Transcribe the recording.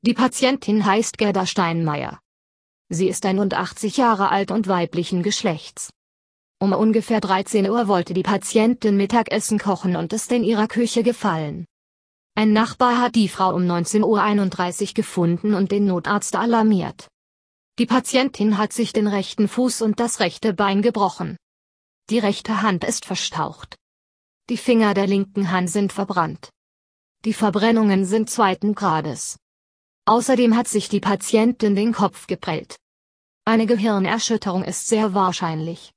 Die Patientin heißt Gerda Steinmeier. Sie ist 81 Jahre alt und weiblichen Geschlechts. Um ungefähr 13 Uhr wollte die Patientin Mittagessen kochen und ist in ihrer Küche gefallen. Ein Nachbar hat die Frau um 19:31 Uhr gefunden und den Notarzt alarmiert. Die Patientin hat sich den rechten Fuß und das rechte Bein gebrochen. Die rechte Hand ist verstaucht. Die Finger der linken Hand sind verbrannt. Die Verbrennungen sind 2. Grades. Außerdem hat sich die Patientin den Kopf geprellt. Eine Gehirnerschütterung ist sehr wahrscheinlich.